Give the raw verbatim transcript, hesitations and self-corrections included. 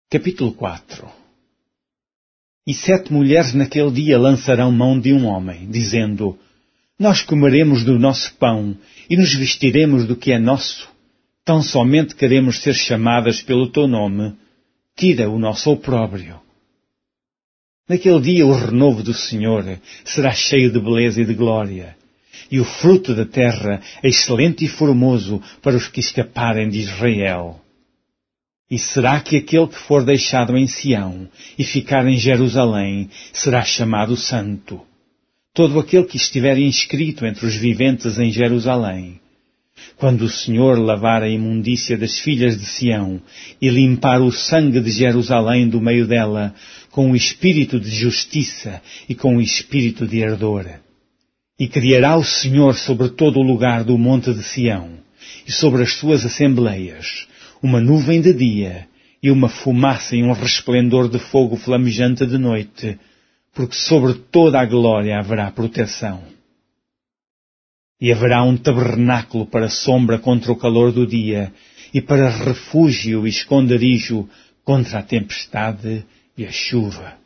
Capítulo quatro. E sete mulheres naquele dia lançarão mão de um homem, dizendo: Nós comeremos do nosso pão e nos vestiremos do que é nosso. Tão somente queremos ser chamadas pelo teu nome. Tira o nosso opróbrio. Naquele dia o renovo do Senhor será cheio de beleza e de glória, e o fruto da terra excelente e formoso para os que escaparem de Israel. E será que aquele que for deixado em Sião e ficar em Jerusalém será chamado santo? Todo aquele que estiver inscrito entre os viventes em Jerusalém. Quando o Senhor lavar a imundícia das filhas de Sião e limpar o sangue de Jerusalém do meio dela, com o espírito de justiça e com o espírito de ardor. E criará o Senhor sobre todo o lugar do monte de Sião e sobre as suas assembleias uma nuvem de dia e uma fumaça e um resplendor de fogo flamejante de noite, porque sobre toda a glória haverá proteção. E haverá um tabernáculo para sombra contra o calor do dia e para refúgio e esconderijo contra a tempestade e a chuva.